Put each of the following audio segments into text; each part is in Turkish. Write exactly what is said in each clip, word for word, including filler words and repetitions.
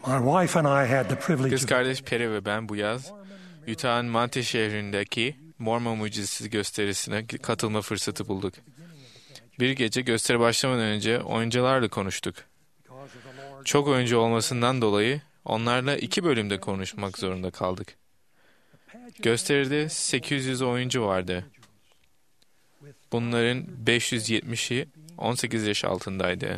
My wife and I had the privilege Kız of kardeş Peri ve ben bu yaz Utah'ın Manti şehrindeki Mormon Mucizesi gösterisine katılma fırsatı bulduk. Bir gece gösteri başlamadan önce oyuncularla konuştuk. Çok oyuncu olmasından dolayı onlarla iki bölümde konuşmak zorunda kaldık. Gösteride sekiz yüz oyuncu vardı. Bunların beş yüz yetmişi on sekiz yaş altındaydı.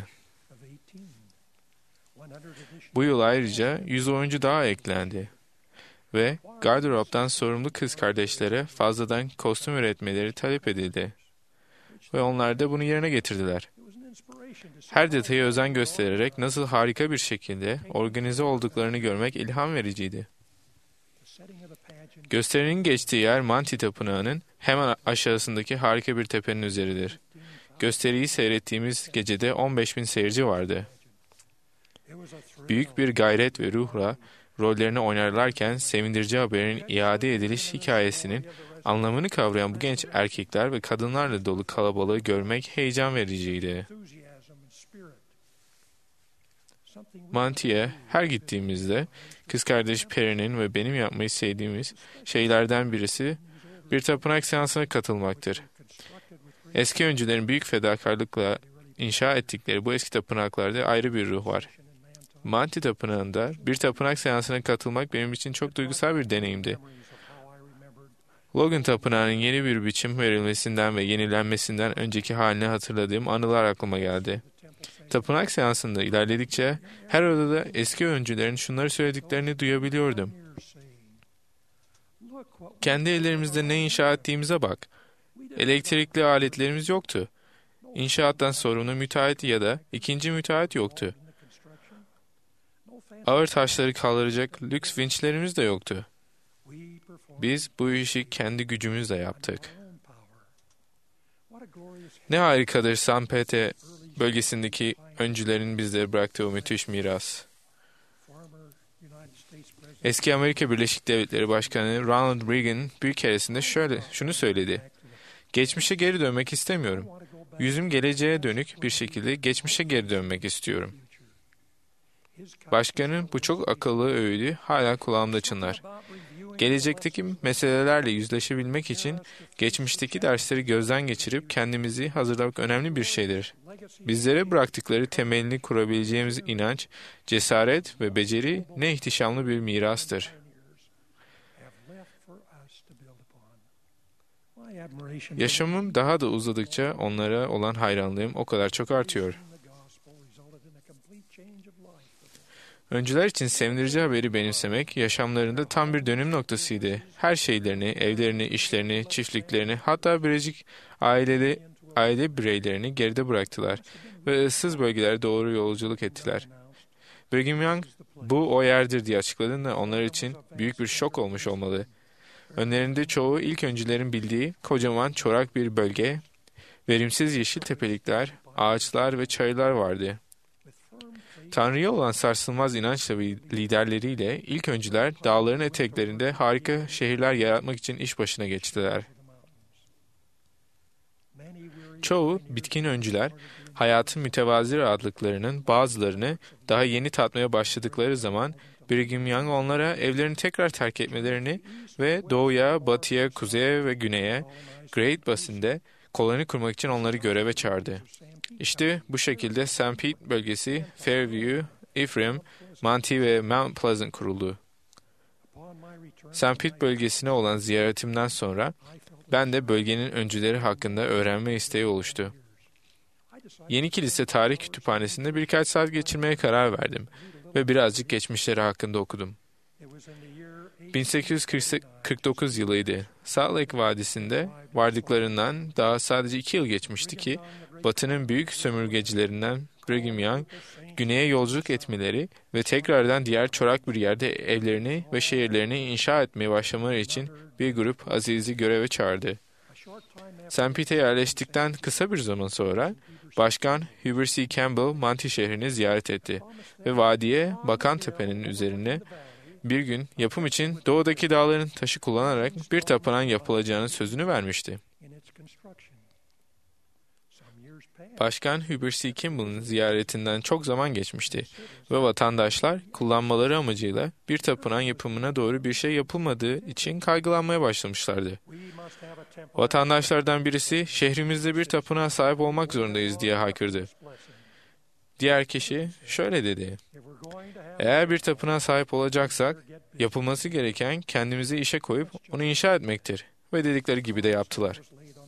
Bu yıl ayrıca yüz oyuncu daha eklendi. Ve gardıroptan sorumlu kız kardeşlere fazladan kostüm üretmeleri talep edildi. Ve onlar da bunu yerine getirdiler. Her detaya özen göstererek nasıl harika bir şekilde organize olduklarını görmek ilham vericiydi. Gösterinin geçtiği yer Manti Tapınağı'nın hemen aşağısındaki harika bir tepenin üzeridir. Gösteriyi seyrettiğimiz gecede on beş bin seyirci vardı. Büyük bir gayret ve ruhla rollerini oynarlarken sevindirici haberin iade ediliş hikayesinin anlamını kavrayan bu genç erkekler ve kadınlarla dolu kalabalığı görmek heyecan vericiydi. Manti'ye her gittiğimizde kız kardeş Peri'nin ve benim yapmayı sevdiğimiz şeylerden birisi bir tapınak seansına katılmaktır. Eski öncülerin büyük fedakarlıkla inşa ettikleri bu eski tapınaklarda ayrı bir ruh var. Manti Tapınağı'nda bir tapınak seansına katılmak benim için çok duygusal bir deneyimdi. Logan Tapınağı'nın yeni bir biçim verilmesinden ve yenilenmesinden önceki halini hatırladığım anılar aklıma geldi. Tapınak seansında ilerledikçe her odada eski öncülerin şunları söylediklerini duyabiliyordum. Kendi ellerimizde ne inşa ettiğimize bak. Elektrikli aletlerimiz yoktu. İnşaattan sorumlu müteahhit ya da ikinci müteahhit yoktu. Ağır taşları kaldıracak lüks vinçlerimiz de yoktu. Biz bu işi kendi gücümüzle yaptık. Ne harikadır San Pete bölgesindeki öncülerin bizlere bıraktığı o müthiş miras. Eski Amerika Birleşik Devletleri Başkanı Ronald Reagan bir keresinde şöyle şunu söyledi. Geçmişe geri dönmek istemiyorum. Yüzüm geleceğe dönük bir şekilde geçmişe geri dönmek istiyorum. Başkanın bu çok akıllı öğüdü hala kulağımda çınlar. Gelecekteki meselelerle yüzleşebilmek için geçmişteki dersleri gözden geçirip kendimizi hazırlamak önemli bir şeydir. Bizlere bıraktıkları temelini kurabileceğimiz inanç, cesaret ve beceri ne ihtişamlı bir mirastır. Yaşamım daha da uzadıkça onlara olan hayranlığım o kadar çok artıyor. Öncüler için sevindirici haberi benimsemek yaşamlarında tam bir dönüm noktasıydı. Her şeylerini, evlerini, işlerini, çiftliklerini, hatta biricik aileli, aile bireylerini geride bıraktılar ve ıssız bölgelere doğru yolculuk ettiler. Brigham Young bu o yerdir diye açıkladığında onlar için büyük bir şok olmuş olmalı. Önlerinde çoğu ilk öncülerin bildiği kocaman çorak bir bölge, verimsiz yeşil tepelikler, ağaçlar ve çayırlar vardı. Tanrı'ya olan sarsılmaz inançla ve liderleriyle ilk öncüler dağların eteklerinde harika şehirler yaratmak için iş başına geçtiler. Çoğu bitkin öncüler hayatın mütevazi rahatlıklarının bazılarını daha yeni tatmaya başladıkları zaman Brigham Young onlara evlerini tekrar terk etmelerini ve doğuya, batıya, kuzeye ve güneye Great Basin'de koloni kurmak için onları göreve çağırdı. İşte bu şekilde Saint Pete bölgesi, Fairview, Ephraim, Manti ve Mount Pleasant kuruldu. Saint Pete bölgesine olan ziyaretimden sonra ben de bölgenin öncüleri hakkında öğrenme isteği oluştu. Yeni Kilise Tarih Kütüphanesi'nde birkaç saat geçirmeye karar verdim ve birazcık geçmişleri hakkında okudum. bin sekiz yüz kırk dokuz yılıydı. Salt Lake Vadisi'nde vardıklarından daha sadece iki yıl geçmişti ki Batı'nın büyük sömürgecilerinden Brigham Young, güneye yolculuk etmeleri ve tekrardan diğer çorak bir yerde evlerini ve şehirlerini inşa etmeye başlamaları için bir grup azizi göreve çağırdı. Saint Pete'e yerleştikten kısa bir zaman sonra Başkan Hubert C. Campbell Manti şehrini ziyaret etti ve vadiye bakan tepenin üzerine bir gün yapım için doğudaki dağların taşı kullanarak bir tapınağın yapılacağının sözünü vermişti. Başkan Heber C. Kimball'ın ziyaretinden çok zaman geçmişti ve vatandaşlar kullanmaları amacıyla bir tapınağın yapımına doğru bir şey yapılmadığı için kaygılanmaya başlamışlardı. Vatandaşlardan birisi şehrimizde bir tapınağa sahip olmak zorundayız diye haykırdı. Diğer kişi şöyle dedi: eğer bir tapınağa sahip olacaksak yapılması gereken kendimizi işe koyup onu inşa etmektir. Ve dedikleri gibi de yaptılar.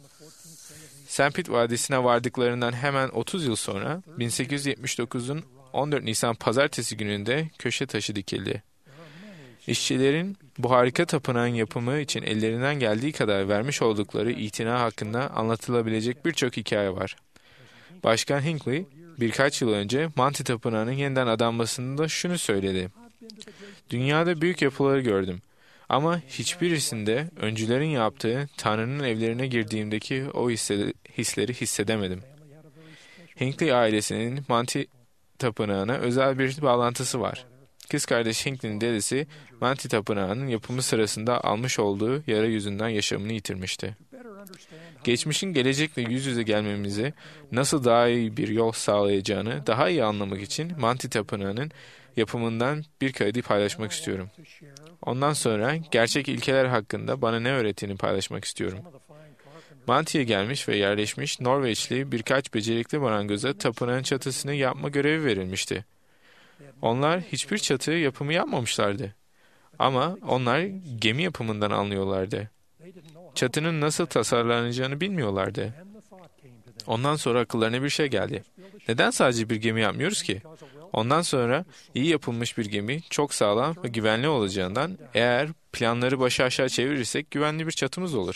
Saint Pete Vadisi'ne vardıklarından hemen otuz yıl sonra bin sekiz yüz yetmiş dokuzun on dört Nisan Pazartesi gününde köşe taşı dikildi. İşçilerin bu harika tapınağın yapımı için ellerinden geldiği kadar vermiş oldukları itina hakkında anlatılabilecek birçok hikaye var. Başkan Hinckley birkaç yıl önce Manti Tapınağı'nın yeniden adanmasında şunu söyledi: dünyada büyük yapıları gördüm. Ama hiçbirisinde öncülerin yaptığı Tanrı'nın evlerine girdiğimdeki o hisleri hissedemedim. Hinckley ailesinin Manti Tapınağı'na özel bir bağlantısı var. Kız kardeş Hinckley'nin dedesi Manti Tapınağı'nın yapımı sırasında almış olduğu yara yüzünden yaşamını yitirmişti. Geçmişin gelecekle yüz yüze gelmemize nasıl daha iyi bir yol sağlayacağını daha iyi anlamak için Manti Tapınağı'nın yapımından bir kaydı paylaşmak istiyorum. Ondan sonra gerçek ilkeler hakkında bana ne öğrettiğini paylaşmak istiyorum. Manti'ye gelmiş ve yerleşmiş Norveçli birkaç becerikli marangoza tapınağın çatısını yapma görevi verilmişti. Onlar hiçbir çatı yapımı yapmamışlardı. Ama onlar gemi yapımından anlıyorlardı. Çatının nasıl tasarlanacağını bilmiyorlardı. Ondan sonra akıllarına bir şey geldi. Neden sadece bir gemi yapmıyoruz ki? Ondan sonra iyi yapılmış bir gemi çok sağlam ve güvenli olacağından eğer planları başı aşağı çevirirsek güvenli bir çatımız olur.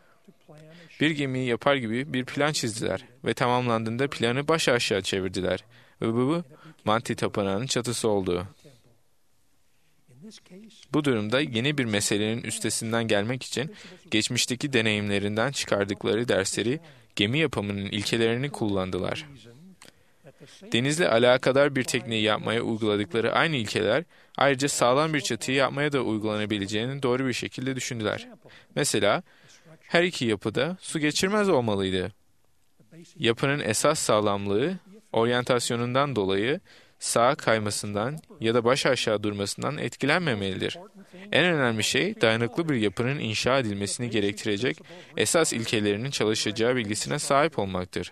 Bir gemiyi yapar gibi bir plan çizdiler ve tamamlandığında planı başı aşağı çevirdiler. Ve bu Manti Tapınağı'nın çatısı oldu. Bu durumda yeni bir meselenin üstesinden gelmek için geçmişteki deneyimlerinden çıkardıkları dersleri gemi yapımının ilkelerini kullandılar. Denizle alakadar bir tekniği yapmaya uyguladıkları aynı ilkeler ayrıca sağlam bir çatıyı yapmaya da uygulanabileceğini doğru bir şekilde düşündüler. Mesela her iki yapıda su geçirmez olmalıydı. Yapının esas sağlamlığı oryantasyonundan dolayı sağa kaymasından ya da baş aşağı durmasından etkilenmemelidir. En önemli şey dayanıklı bir yapının inşa edilmesini gerektirecek esas ilkelerinin çalışacağı bilgisine sahip olmaktır.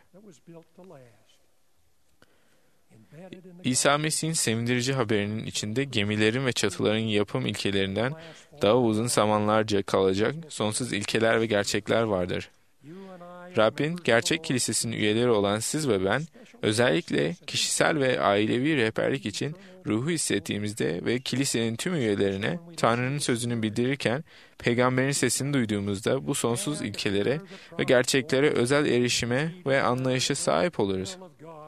İsa Mesih'in sevindirici haberinin içinde gemilerin ve çatıların yapım ilkelerinden daha uzun zamanlarca kalacak sonsuz ilkeler ve gerçekler vardır. Rabbin gerçek kilisesinin üyeleri olan siz ve ben, özellikle kişisel ve ailevi rehberlik için ruhu hissettiğimizde ve kilisenin tüm üyelerine Tanrı'nın sözünü bildirirken, peygamberin sesini duyduğumuzda bu sonsuz ilkelere ve gerçeklere özel erişime ve anlayışa sahip oluruz.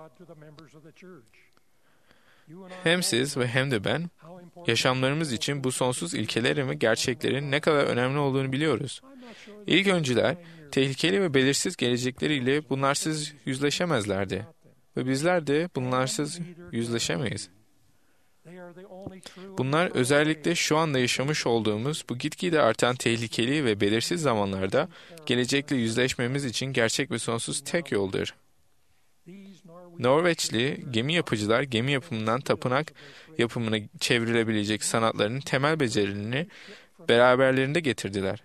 Hem siz ve hem de ben, yaşamlarımız için bu sonsuz ilkelerin ve gerçeklerin ne kadar önemli olduğunu biliyoruz. İlk öncüler, tehlikeli ve belirsiz gelecekleriyle bunlarsız yüzleşemezlerdi. Ve bizler de bunlarsız yüzleşemeyiz. Bunlar özellikle şu anda yaşamış olduğumuz bu gitgide artan tehlikeli ve belirsiz zamanlarda gelecekle yüzleşmemiz için gerçek ve sonsuz tek yoldur. Norveçli gemi yapıcılar gemi yapımından tapınak yapımına çevrilebilecek sanatların temel becerilerini beraberlerinde getirdiler.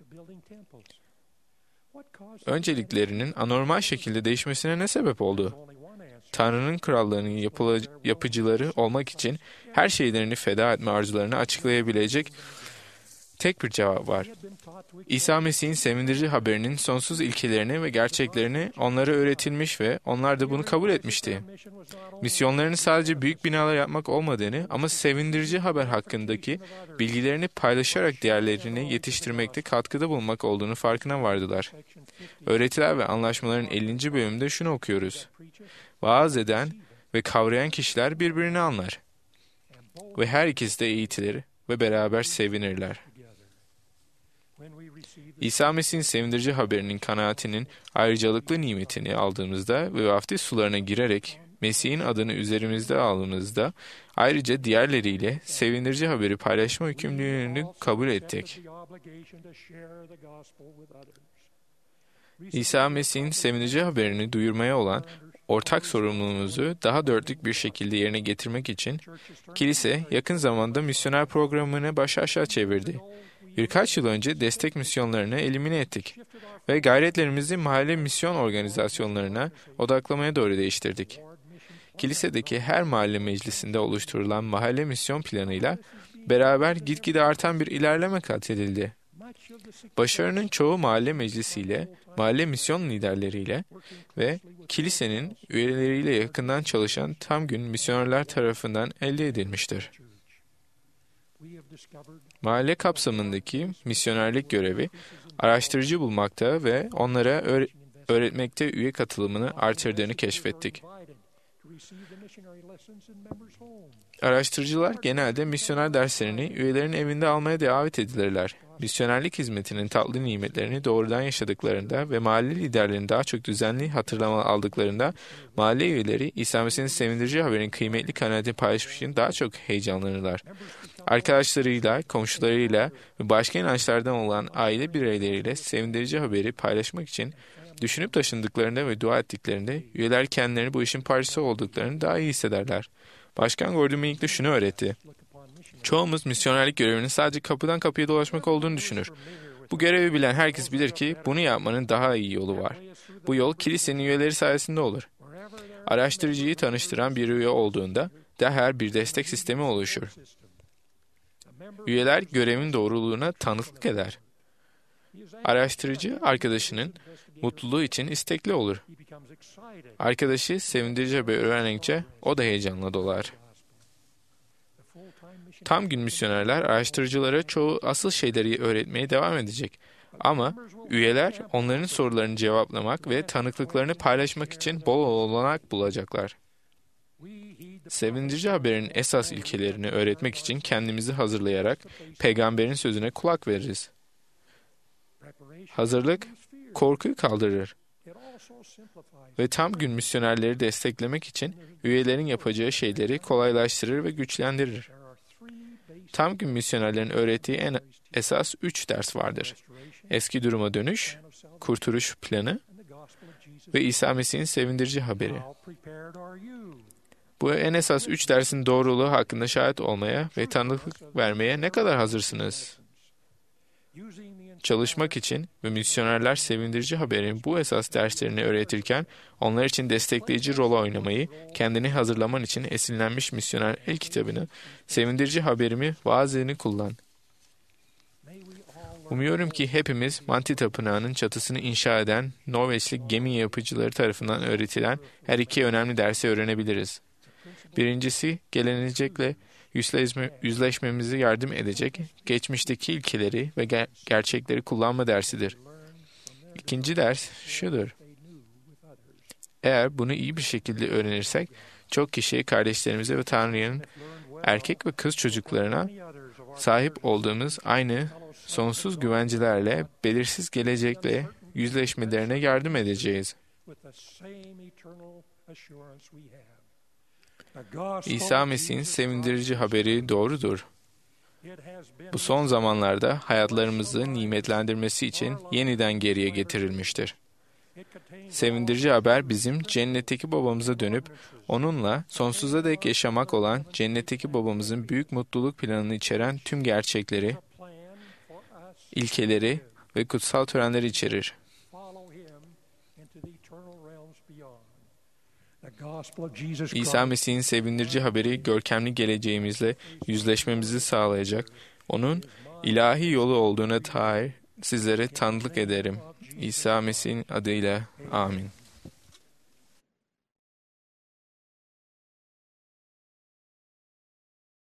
Önceliklerinin anormal şekilde değişmesine ne sebep oldu? Tanrı'nın krallığının yapıla- yapıcıları olmak için her şeylerini feda etme arzularını açıklayabilecek tek bir cevap var. İsa Mesih'in sevindirici haberinin sonsuz ilkelerini ve gerçeklerini onlara öğretilmiş ve onlar da bunu kabul etmişti. Misyonlarının sadece büyük binalar yapmak olmadığını ama sevindirici haber hakkındaki bilgilerini paylaşarak diğerlerini yetiştirmekte katkıda bulunmak olduğunu farkına vardılar. Öğretiler ve Anlaşmaların ellinci bölümünde şunu okuyoruz. Vaaz eden ve kavrayan kişiler birbirini anlar ve her ikisi de eğitilir ve beraber sevinirler. İsa Mesih'in sevindirici haberinin kanaatinin ayrıcalıklı nimetini aldığımızda ve vaftiz sularına girerek Mesih'in adını üzerimizde aldığımızda ayrıca diğerleriyle sevindirici haberi paylaşma yükümlülüğünü kabul ettik. İsa Mesih'in sevindirici haberini duyurmaya olan ortak sorumluluğumuzu daha dörtlük bir şekilde yerine getirmek için kilise yakın zamanda misyoner programını baş aşağı çevirdi. Birkaç yıl önce destek misyonlarını elimine ettik ve gayretlerimizi mahalle misyon organizasyonlarına odaklamaya doğru değiştirdik. Kilisedeki her mahalle meclisinde oluşturulan mahalle misyon planıyla beraber gitgide artan bir ilerleme kat edildi. Başarının çoğu mahalle meclisiyle, mahalle misyon liderleriyle ve kilisenin üyeleriyle yakından çalışan tam gün misyonerler tarafından elde edilmiştir. Mahalle kapsamındaki misyonerlik görevi, araştırıcı bulmakta ve onlara öğ- öğretmekte üye katılımını artırdığını keşfettik. Araştırıcılar genelde misyoner derslerini üyelerin evinde almaya davet edilirler. Misyonerlik hizmetinin tatlı nimetlerini doğrudan yaşadıklarında ve mahalle liderlerinin daha çok düzenli hatırlama aldıklarında mahalle üyeleri İsa Mesih'in sevindirici haberin kıymetli kanaatini paylaşmak için daha çok heyecanlanırlar. Arkadaşlarıyla, komşularıyla ve başka inançlardan olan aile bireyleriyle sevindirici haberi paylaşmak için düşünüp taşındıklarında ve dua ettiklerinde üyeler kendilerini bu işin parçası olduklarını daha iyi hissederler. Başkan Gordon Minik de şunu öğretti. Çoğumuz misyonerlik görevinin sadece kapıdan kapıya dolaşmak olduğunu düşünür. Bu görevi bilen herkes bilir ki bunu yapmanın daha iyi yolu var. Bu yol kilisenin üyeleri sayesinde olur. Araştırıcıyı tanıştıran bir üye olduğunda derhal bir destek sistemi oluşur. Üyeler görevin doğruluğuna tanıklık eder. Araştırıcı arkadaşının mutluluğu için istekli olur. Arkadaşı sevindirici haber öğrendikçe o da heyecanla dolar. Tam gün misyonerler araştırıcılara çoğu asıl şeyleri öğretmeye devam edecek. Ama üyeler onların sorularını cevaplamak ve tanıklıklarını paylaşmak için bol olanak bulacaklar. Sevindirici haberin esas ilkelerini öğretmek için kendimizi hazırlayarak peygamberin sözüne kulak veririz. Hazırlık, korkuyu kaldırır. Ve tam gün misyonerleri desteklemek için üyelerin yapacağı şeyleri kolaylaştırır ve güçlendirir. Tam gün misyonerlerin öğrettiği en esas üç ders vardır. Eski duruma dönüş, kurtuluş planı ve İsa Mesih'in sevindirici haberi. Bu en esas üç dersin doğruluğu hakkında şahit olmaya ve tanıklık vermeye ne kadar hazırsınız? Çalışmak için ve misyonerler sevindirici haberin bu esas derslerini öğretirken onlar için destekleyici rol oynamayı, kendini hazırlaman için esinlenmiş misyoner el kitabını, sevindirici haberimi, vaazını kullan. Umuyorum ki hepimiz Manti Tapınağı'nın çatısını inşa eden Norveçli gemi yapıcıları tarafından öğretilen her iki önemli dersi öğrenebiliriz. Birincisi, gelecekle yüzleşme, yüzleşmemize yardım edecek geçmişteki ilkeleri ve ger- gerçekleri kullanma dersidir. İkinci ders şudur. Eğer bunu iyi bir şekilde öğrenirsek, çok kişiye, kardeşlerimize ve Tanrı'nın erkek ve kız çocuklarına sahip olduğumuz aynı sonsuz güvencelerle, belirsiz gelecekle yüzleşmelerine yardım edeceğiz. İsa Mesih'in sevindirici haberi doğrudur. Bu son zamanlarda hayatlarımızı nimetlendirmesi için yeniden geriye getirilmiştir. Sevindirici haber bizim cennetteki babamıza dönüp onunla sonsuza dek yaşamak olan cennetteki babamızın büyük mutluluk planını içeren tüm gerçekleri, ilkeleri ve kutsal törenleri içerir. İsa Mesih'in sevindirici haberi görkemli geleceğimizle yüzleşmemizi sağlayacak, onun ilahi yolu olduğuna dair sizlere tanıklık ederim. İsa Mesih'in adıyla amin.